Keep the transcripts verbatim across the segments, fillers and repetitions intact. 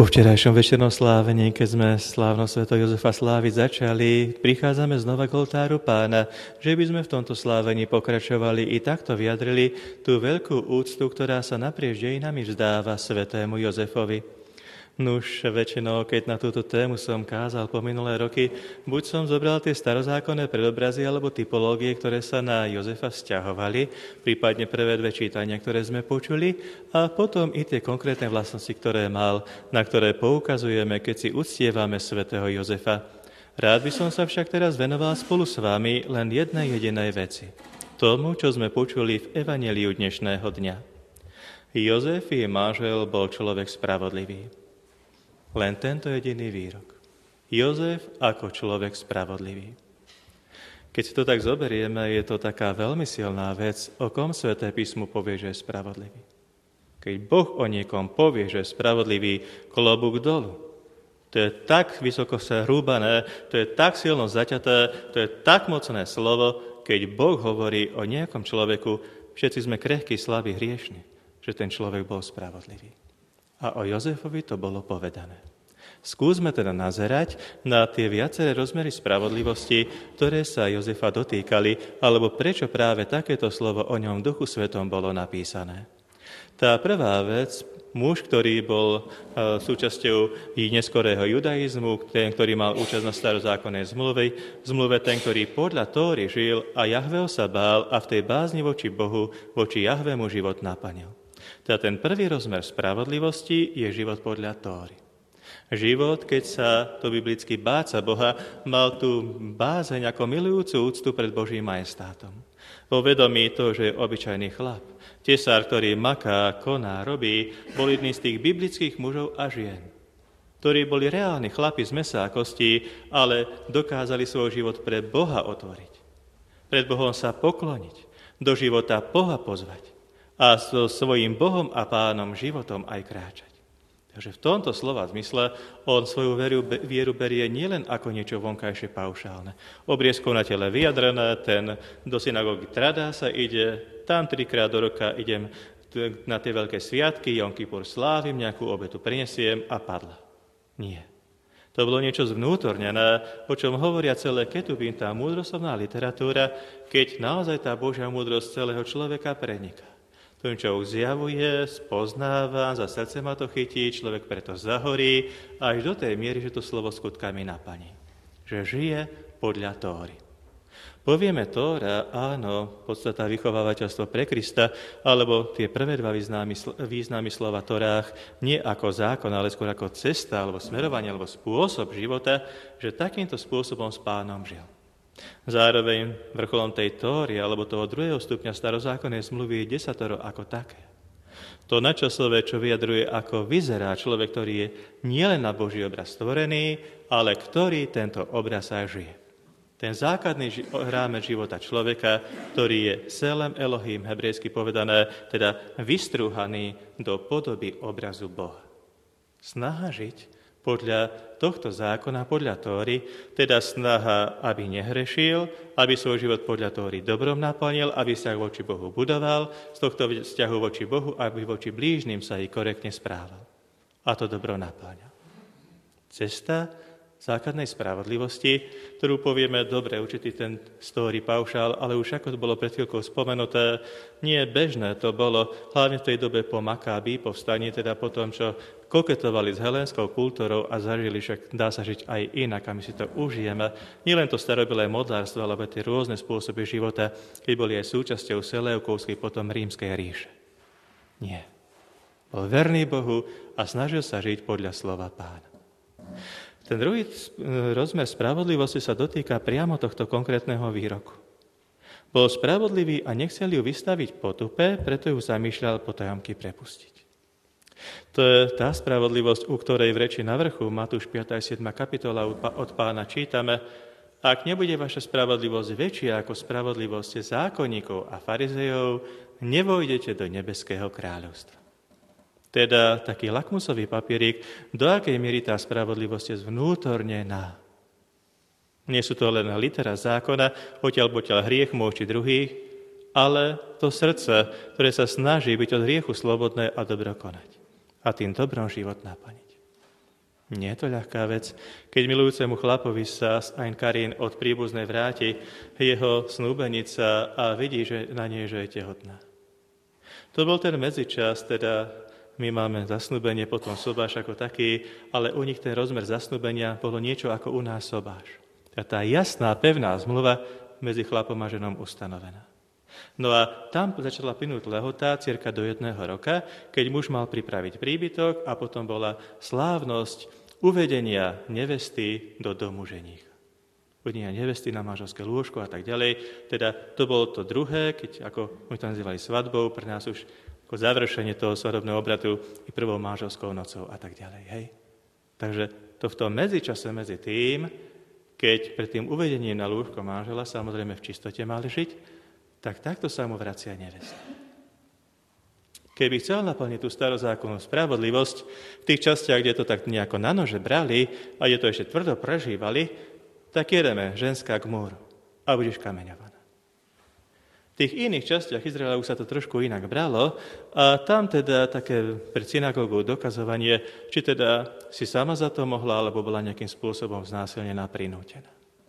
Po včerajšom večernom slávení, keď sme slávnosť svätého Jozefa sláviť začali, prichádzame znova k oltáru Pána, že by sme v tomto slávení pokračovali i takto vyjadrili tú veľkú úctu, ktorá sa naprieč dejinami vzdáva svätému Jozefovi. Nuž, väčšinou, keď na túto tému som kázal po minulé roky, buď som zobral tie starozákonné predobrazy alebo typológie, ktoré sa na Jozefa vzťahovali, prípadne prvé dve čítania, ktoré sme počuli, a potom i tie konkrétne vlastnosti, ktoré mal, na ktoré poukazujeme, keď si uctievame svätého Jozefa. Rád by som sa však teraz venoval spolu s vami len jednej jedinej veci. Tomu, čo sme počuli v evanjeliu dnešného dňa. Jozef, jej manžel, bol človek spravodlivý. Len tento jediný výrok. Jozef ako človek spravodlivý. Keď si to tak zoberieme, je to taká veľmi silná vec, o kom Sväté písmo povie, že je spravodlivý. Keď Boh o niekom povie, že je spravodlivý, klobúk dolu. To je tak vysoko sa hrúbané, to je tak silno zaťaté, to je tak mocné slovo, keď Boh hovorí o nejakom človeku, všetci sme krehkí, slabí, hriešni, že ten človek bol spravodlivý. A o Jozefovi to bolo povedané. Skúsme teda nazerať na tie viaceré rozmery spravodlivosti, ktoré sa Jozefa dotýkali, alebo prečo práve takéto slovo o ňom v Duchu Svetom bolo napísané. Tá prvá vec, muž, ktorý bol súčasťou i neskorého judaizmu, ten, ktorý mal účasť na starozákonnej zmluve, zmluve ten, ktorý podľa Tóry žil a Jahveho sa bál a v tej bázni voči Bohu, voči Jahvemu život naplnil. Teda ten prvý rozmer spravodlivosti je život podľa Tóry. Život, keď sa to biblicky báť sa Boha, mal tú bázeň ako milujúcu úctu pred Božím majestátom. Vo vedomí to, že je obyčajný chlap, tesár, ktorý maká, koná, robí, bol jedný z tých biblických mužov a žien, ktorí boli reálni chlapi z mesa a kostí, ale dokázali svoj život pre Boha otvoriť. Pred Bohom sa pokloniť, do života Boha pozvať a so svojím Bohom a Pánom životom aj kráčať. Takže v tomto slova zmysle on svoju vieru, vieru berie nielen ako niečo vonkajšie paušálne. Obriezkou na tele vyjadrené, ten do synagógy tradá sa ide, tam trikrát do roka idem na tie veľké sviatky, Jom Kipur slávim, nejakú obetu prinesiem a padla. Nie. To bolo niečo zvnútornené, o čom hovoria celé ketubín, tá múdroslovná literatúra, keď naozaj tá Božia múdrosť celého človeka preniká. To im človek zjavuje, spoznáva, za srdce ma to chytí, človek preto zahorí, až do tej miery, že to slovo skutkami naplní. Že žije podľa Tóry. Povieme Tóra, áno, podstata vychovávateľstvo pre Krista, alebo tie prvé dva významy, významy slova Torách, nie ako zákon, ale skôr ako cesta, alebo smerovanie, alebo spôsob života, že takýmto spôsobom s Pánom žil. Zároveň vrcholom tej Tóry, alebo toho druhého stupňa starozákonnej zmluvy je desatoro ako také. To načasové, čo vyjadruje, ako vyzerá človek, ktorý je nielen na Boží obraz stvorený, ale ktorý tento obraz aj žije. Ten základný ži- rámec života človeka, ktorý je Selem Elohim, hebrejsky povedané, teda vystrúhaný do podoby obrazu Boha. Snaha žiť podľa tohto zákona, podľa Tóry, teda snaha, aby nehrešil, aby svoj život podľa Tóry dobrom naplnil, aby vzťah voči Bohu budoval, z tohto vzťahu voči Bohu, aby voči blížnym sa i korektne správal. A to dobro naplňa. Cesta základnej spravodlivosti, ktorú povieme, dobre, určitý ten story paušál, ale už ako to bolo pred chvíľkou spomenuté, nie bežné to bolo, hlavne v tej dobe po Makábi, po vstaní, teda po tom, čo koketovali s helénskou kultúrou a zažili, však dá sa žiť aj inak a my si to užijeme. Nie len to starobilé modlárstvo, ale tie rôzne spôsoby života, keď boli aj súčasťou Seleukovskej, potom Rímskej ríše. Nie. Bol verný Bohu a snažil sa žiť podľa slova Pána. Ten druhý rozmer spravodlivosti sa dotýka priamo tohto konkrétneho výroku. Bol spravodlivý a nechcel ju vystaviť potupe, preto ju zamýšľal potajomky prepustiť. To je tá spravodlivosť, u ktorej v reči na vrchu, Matúš piata a siedma kapitola od Pána čítame: Ak nebude vaša spravodlivosť väčšia ako spravodlivosť zákonníkov a farizejov, nevojdete do nebeského kráľovstva. Teda taký lakmusový papierik, do akej miery tá spravodlivosť je zvnútornená. Nie sú to len litera zákona, odtiaľ potiaľ hriech môči druhých, ale to srdce, ktoré sa snaží byť od hriechu slobodné a dobro konať. A tým dobrom život naplniť. Nie je to ľahká vec, keď milujúcemu chlapovi sa Ain Karin od príbuznej vráti jeho snúbenica a vidí, že na nej, že je tehotná. To bol ten medzičas, teda my máme zasnúbenie, potom sobáš ako taký, ale u nich ten rozmer zasnúbenia bolo niečo ako u nás sobáš. A tá jasná, pevná zmluva medzi chlapom a ženou ustanovená. No a tam začala plynúť lehota cirka do jedného roka, keď muž mal pripraviť príbytok a potom bola slávnosť uvedenia nevesty do domu ženícha. Uvedenia nevesty na manželské lôžko a tak ďalej. Teda to bolo to druhé, keď, ako my to nazývali svadbou, pre nás už ako završenie toho svadobného obratu i prvou manželskou nocou a tak ďalej. Hej? Takže to v tom medzičase medzi tým, keď pred tým uvedením na lôžko manžela samozrejme v čistote mali žiť, tak takto sa mu vracia nevesta. Keby chcel naplniť tú starozákonnú spravodlivosť v tých častiach, kde to tak nejako na nože brali a kde to ešte tvrdo prežívali, tak jedeme, ženská k múru a budeš kameňovaná. V tých iných častiach Izraela už sa to trošku inak bralo a tam teda také pred synagógou dokazovanie, či teda si sama za to mohla, alebo bola nejakým spôsobom znásilnená, prinútená.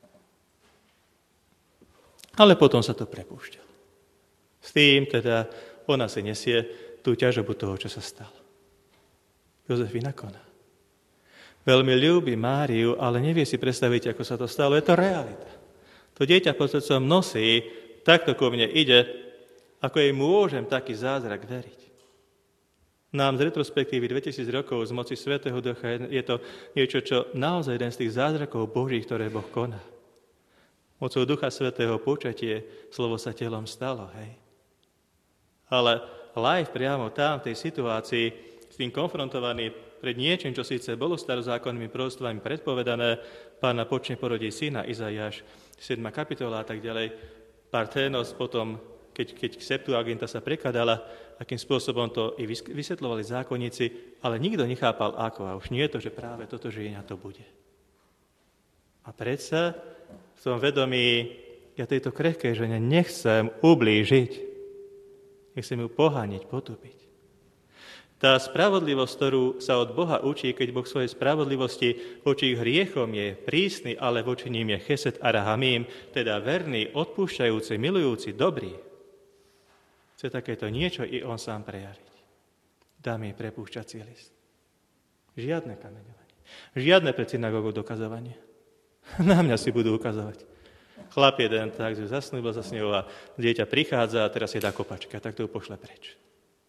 Ale potom sa to prepúšťalo. S tým teda ona si nesie tú ťažobu toho, čo sa stalo. Jozefina koná. Veľmi ľúbi Máriu, ale nevie si predstaviť, ako sa to stalo. Je to realita. To dieťa pod srdcom nosí, takto ku mne ide, ako jej môžem taký zázrak veriť. Nám z retrospektívy dvetisíc rokov z moci Svätého Ducha je to niečo, čo naozaj jeden z tých zázrakov Božích, ktoré Boh koná. Mocou Ducha Svätého počatie, slovo sa telom stalo, hej. Ale live priamo tam, v tej situácii, s tým konfrontovaný pred niečím, čo síce bolo starozákonnými proroctvami predpovedané, Pána počne porodí syna, Izaiáš, siedma kapitola a tak ďalej. Parténos potom, keď, keď Septuaginta sa prekladala, akým spôsobom to i vysvetľovali zákonníci, ale nikto nechápal ako. A už nie je to, že práve toto ženia to bude. A predsa v tom vedomí, ja tejto krehkej žene nechcem ublížiť. Nechcem ju pohániť, potupiť. Tá spravodlivosť, ktorú sa od Boha učí, keď Boh svojej spravodlivosti voči hriechom je prísny, ale voči ním je chesed a rahamím, teda verný, odpúšťajúci, milujúci, dobrý. Chce takéto niečo i on sám prejaviť. Dá mi prepúšťací list. Žiadne kameňovanie. Žiadne pred synagógou dokazovanie. Na mňa si budú ukazovať. Chlap jeden tak zasnúbil sa s ňou a dieťa prichádza a teraz je dá kopačka, tak to ju pošle preč.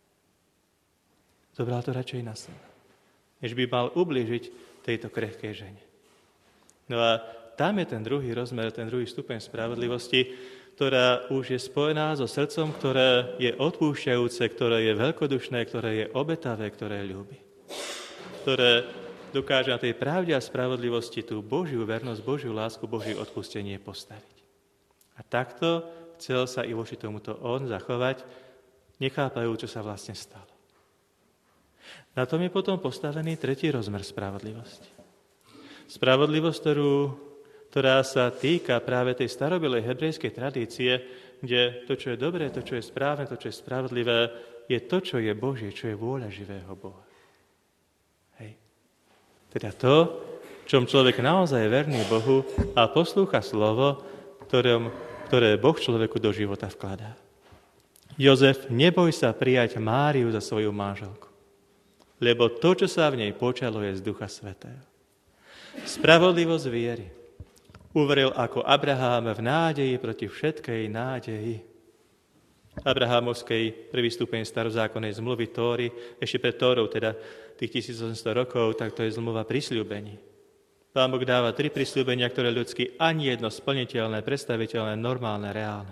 Zobral to radšej na seba, než by mal ublížiť tejto krehkej žene. No a tam je ten druhý rozmer, ten druhý stupeň spravodlivosti, ktorá už je spojená so srdcom, ktoré je odpúšťajúce, ktoré je veľkodušné, ktoré je obetavé, ktoré ľúbi. Ktoré dokáže na tej pravde a spravodlivosti tú Božiu vernosť, Božiu lásku, Božiu odpustenie postaviť. A takto chcel sa i voči tomuto on zachovať, nechápajú, čo sa vlastne stalo. Na tom je potom postavený tretí rozmer spravodlivosti. Spravodlivosť, ktorú, ktorá sa týka práve tej starobilej hebrejskej tradície, kde to, čo je dobré, to, čo je správne, to, čo je spravodlivé, je to, čo je Božie, čo je vôľa živého Boha. Teda to, čom človek naozaj je verný Bohu a poslúcha slovo, ktorom, ktoré Boh človeku do života vkladá. Jozef, neboj sa prijať Máriu za svoju manželku, lebo to, čo sa v nej počalo, je z Ducha Svätého. Spravodlivosť viery uveril ako Abrahám v nádeji proti všetkej nádeji. Abrahámovskej prvý stupeň starozákonnej zmluvy Tóry, ešte pred Tórou, teda tých tisícosemsto rokov, tak to je zmluva prisľúbení. Pán Boh dáva tri prisľúbenia, ktoré ľudsky ani jedno splniteľné, predstaviteľné, normálne, reálne.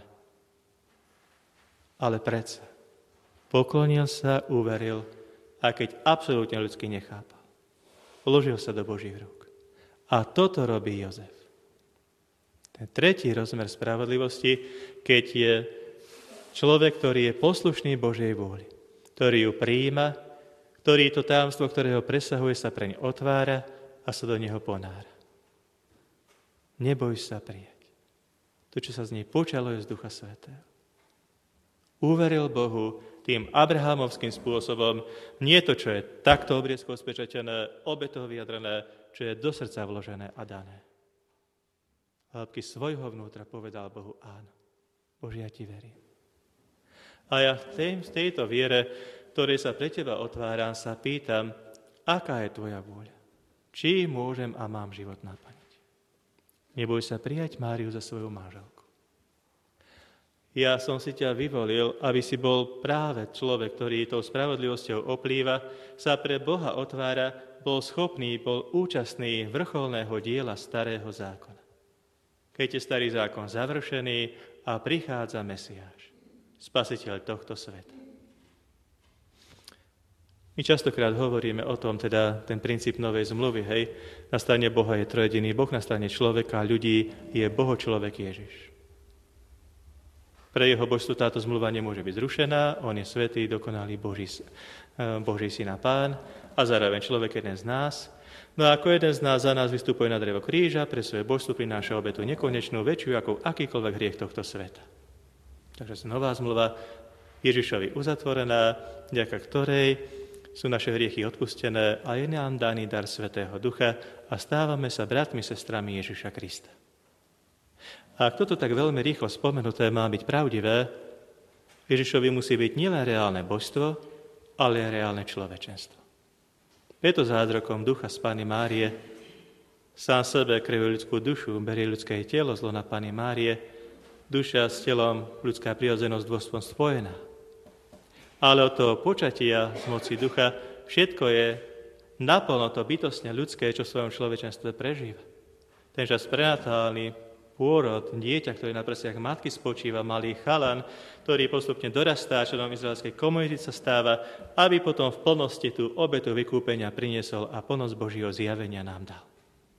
Ale predsa poklonil sa, uveril, a keď absolútne ľudsky nechápal. Položil sa do Božích rúk. A toto robí Jozef. Ten tretí rozmer spravodlivosti, keď je človek, ktorý je poslušný Božej vôli, ktorý ju prijíma, ktorý to tajomstvo, ktorého presahuje, sa preň otvára a sa do neho ponára. Neboj sa prijať. To, čo sa z nej počalo, je z Ducha Svätého. Uveril Bohu, tým abrahamovským spôsobom, nie to, čo je takto obriezkou spečatené, obetou vyjadrené, čo je do srdca vložené a dané. Hĺbky svojho vnútra povedal Bohu áno. Bože, ja ti verím. A ja v, tej, v tejto viere, ktorej sa pre teba otváram, sa pýtam, aká je tvoja vôľa? Či môžem a mám život naplniť? Neboj sa prijať Máriu za svoju manželku. Ja som si ťa vyvolil, aby si bol práve človek, ktorý tou spravodlivosťou oplýva, sa pre Boha otvára, bol schopný, bol účastný vrcholného diela starého zákona. Keď je starý zákon završený a prichádza Mesiáš, spasiteľ tohto sveta. My častokrát hovoríme o tom, teda ten princíp novej zmluvy, hej, na strane Boha je trojediný Boh, na strane človeka, ľudí je Boho človek Ježiš. Pre jeho božstvo táto zmluva nemôže byť zrušená, on je svätý, dokonalý Boží, Boží syn a pán a zároveň človek jeden z nás. No a ako jeden z nás za nás vystupuje na drevo kríža, pre svoje božstvo prináša obetu nekonečnú, väčšiu ako akýkoľvek hriech tohto sveta. Takže nová zmluva Ježišovi uzatvorená, vďaka ktorej sú naše hriechy odpustené a je nám daný dar Svätého Ducha a stávame sa bratmi, sestrami Ježiša Krista. A ak toto tak veľmi rýchlo spomenuté má byť pravdivé, Ježišovi musí byť nielen reálne božstvo, ale aj reálne človečenstvo. Je to zázrakom Ducha z Panny Márie. Sám sebe krivý ľudskú dušu, berie ľudské telo z lona Panny Márie, duša s telom, ľudská prirodzenosť dôsledkom spojená. Ale od toho počatia z moci ducha všetko je naplno to bytostne ľudské, čo v svojom človečenstve prežíva. Ten čas prenatálny pôrod, dieťa, ktoré na prsiach matky spočíva, malý chalan, ktorý postupne dorastá, členom izraelskej komunity sa stáva, aby potom v plnosti tú obetu vykúpenia priniesol a plnosť Božieho zjavenia nám dal.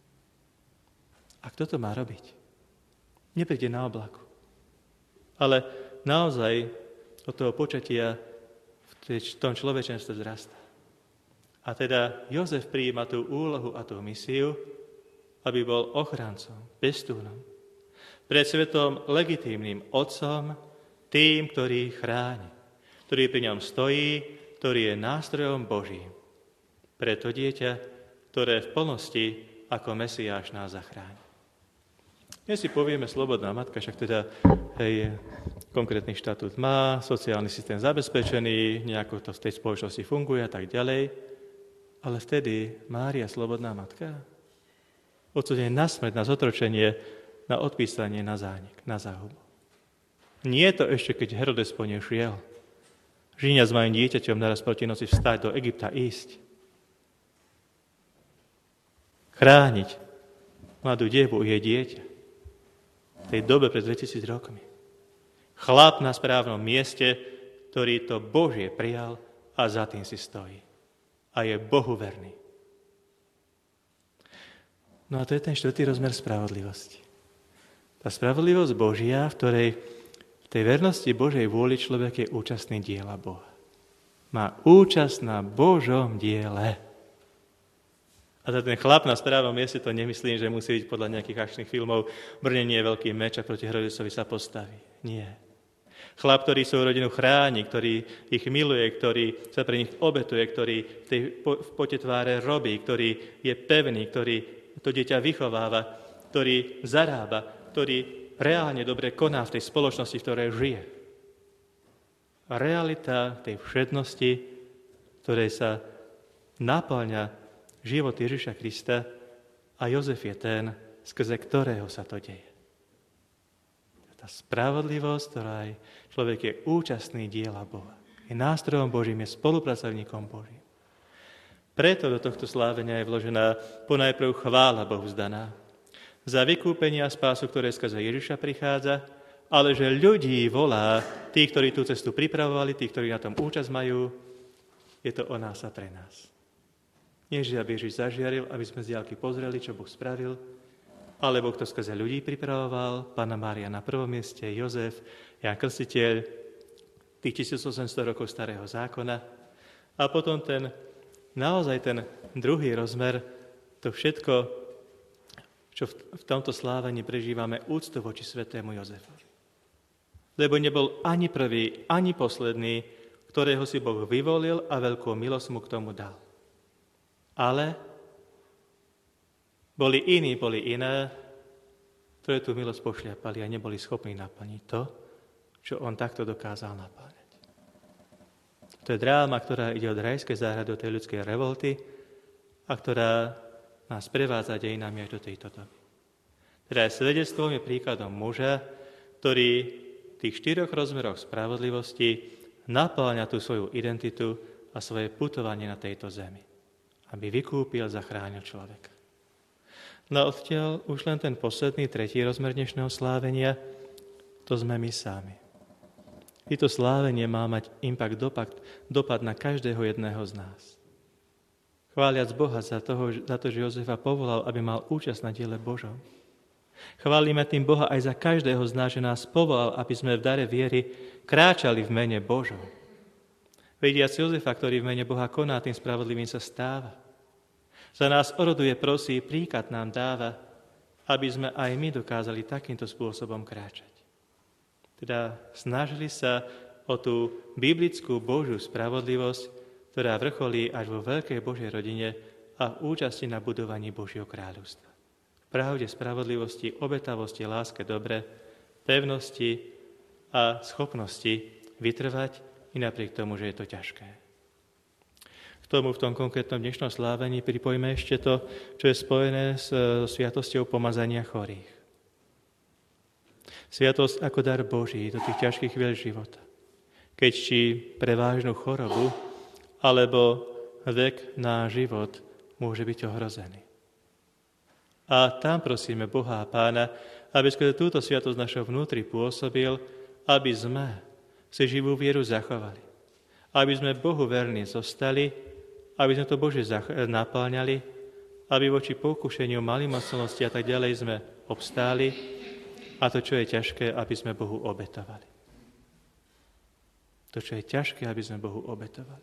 A kto to má robiť? Nepríde na oblaku. Ale naozaj od toho počatia v tom človečenstve vzrastá. A teda Jozef prijíma tú úlohu a tú misiu, aby bol ochrancom, pestúnom, pred svetom legitímnym otcom, tým, ktorý chráni, ktorý pri ňom stojí, ktorý je nástrojom Božím. Preto dieťa, ktoré v plnosti ako Mesiáš nás zachráni. Dnes si povieme slobodná matka, však teda hej, konkrétny štatút má, sociálny systém zabezpečený, nejako to v tej spoločnosti funguje a tak ďalej. Ale vtedy Mária slobodná matka odsúdený na smrť, na zotročenie, na odpísanie, na zánik, na záhubu. Nie je to ešte, keď Herodes po nej šiel. Žíňa s mojím dieťaťom naraz proti noci vstať do Egypta ísť. Chrániť mladú devu jej dieťa. V tej dobe pred dvetisíc rokmi. Chlap na správnom mieste, ktorý to Božie prijal a za tým si stojí. A je Bohu verný. No a to je ten štvrtý rozmer spravodlivosti. Tá spravodlivosť Božia, v ktorej v tej vernosti Božej vôli človek je účastný diela Boha. Má účasť na Božom diele. A za ten chlap na správnom mieste to nemyslím, že musí byť podľa nejakých akčných filmov brnenie veľký meč a proti Herodesovi sa postaví. Nie. Chlap, ktorý svoju rodinu chráni, ktorý ich miluje, ktorý sa pre nich obetuje, ktorý v tej pote tváre robí, ktorý je pevný, ktorý to dieťa vychováva, ktorý zarába, ktorý reálne dobre koná v tej spoločnosti, v ktorej žije. A realita tej všednosti, ktorej sa naplňa život Ježiša Krista a Jozef je ten, skrze ktorého sa to deje. Tá spravodlivosť, ktorá človek je účastný diela Boha. Je nástrojom Božím, je spolupracovníkom Božím. Preto do tohto slávenia je vložená ponajprv chvála Bohu zdaná. Za vykúpenie a spásu, ktoré skrze Ježiša prichádza, ale že ľudí volá, tí, ktorí tú cestu pripravovali, tí, ktorí na tom účasť majú, je to o nás a pre nás. Nie, že aby Ježiš zažiaril, aby sme z diaľky pozreli, čo Boh spravil, ale Boh to skrze ľudí pripravoval, Panna Mária na prvom mieste, Jozef, Ján Krstiteľ, tých tisícosemsto rokov starého zákona a potom ten, naozaj ten druhý rozmer, to všetko, čo v tomto slávení prežívame úctu voči svätému Jozefovi. Lebo nebol ani prvý, ani posledný, ktorého si Boh vyvolil a veľkú milosť mu k tomu dal. Ale boli iní, boli iné, ktoré tú milosť pošliapali a neboli schopní naplniť to, čo on takto dokázal naplňať. To je dráma, ktorá ide od rajskej záhrady do tej ľudskej revolty a ktorá nás prevádza dejinami až do tejto doby. Teda je svedectvom, je príkladom muža, ktorý v tých štyroch rozmeroch spravodlivosti naplňa tú svoju identitu a svoje putovanie na tejto zemi, aby vykúpil, zachránil človeka. No odtiaľ už len ten posledný, tretí rozmer dnešného slávenia, to sme my sami. I to slávenie má mať impact, dopad, dopad na každého jedného z nás. Chváliac Boha za, toho, za to, že Jozefa povolal, aby mal účasť na diele Božom. Chválime tým Boha aj za každého z nás, že nás povolal, aby sme v dare viery kráčali v mene Božom. Vidiac Jozefa, ktorý v mene Boha koná, tým spravodlivým sa stáva. Za nás oroduje, prosí, príklad nám dáva, aby sme aj my dokázali takýmto spôsobom kráčať. Teda snažili sa o tú biblickú Božiu spravodlivosť, ktorá vrcholí až vo veľkej Božej rodine a v účasti na budovaní Božieho kráľovstva. Pravde, spravodlivosti, obetavosti, láske, dobre, pevnosti a schopnosti vytrvať i napriek tomu, že je to ťažké. K tomu v tom konkrétnom dnešnom slávení pripojíme ešte to, čo je spojené s sviatosťou pomazania chorých. Sviatosť ako dar Boží do tých ťažkých chvíľ života. Keď či pre vážnu chorobu, alebo vek na život môže byť ohrozený. A tam prosíme Boha a Pána, aby skrze túto sviatosť našho vnútri pôsobil, aby sme si živú vieru zachovali. Aby sme Bohu verní zostali, aby sme to Bože napĺňali, aby voči pokušeniu, malomocnosti a tak ďalej sme obstáli a to, čo je ťažké, aby sme Bohu obetovali. To, čo je ťažké, aby sme Bohu obetovali.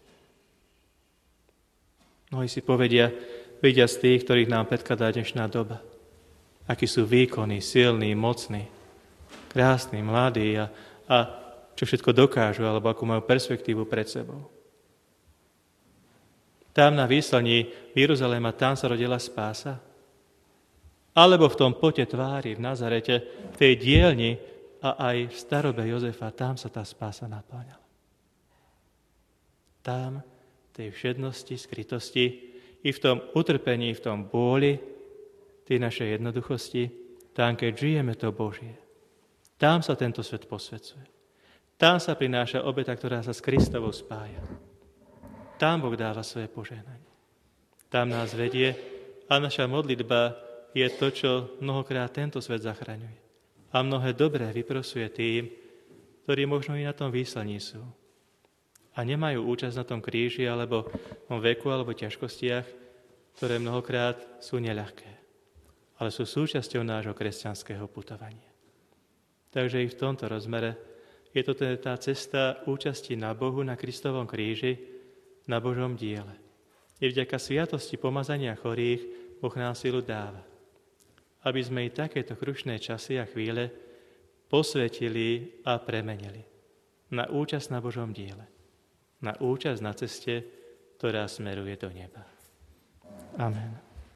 Mnohí si povedia, vidia z tých, ktorých nám predkladá dnešná doba. Akí sú výkonní, silní, mocní, krásni, mladí a, a čo všetko dokážu, alebo akú majú perspektívu pred sebou. Tam na výslaní v Jeruzaléma, tam sa rodila spása. Alebo v tom pote tvári v Nazarete, v tej dielni a aj v starobe Jozefa, tam sa tá spása napĺňala. Tam tej všednosti, skrytosti, i v tom utrpení, v tom bôli, tej našej jednoduchosti, tam, keď žijeme to Božie. Tam sa tento svet posvedzuje. Tam sa prináša obeta, ktorá sa s Kristovou spája. Tam Boh dáva svoje požehnanie. Tam nás vedie a naša modlitba je to, čo mnohokrát tento svet zachraňuje. A mnohé dobré vyprosuje tým, ktorí možno i na tom výslaní sú. A nemajú účasť na tom kríži, alebo v veku, alebo ťažkostiach, ktoré mnohokrát sú neľahké, ale sú súčasťou nášho kresťanského putovania. Takže i v tomto rozmere je to teda tá cesta účasti na Bohu, na Kristovom kríži, na Božom diele. I vďaka sviatosti pomazania chorých Boh nám silu dáva, aby sme i takéto krušné časy a chvíle posvetili a premenili na účasť na Božom diele. Na účasť na ceste, ktorá smeruje do neba. Amen.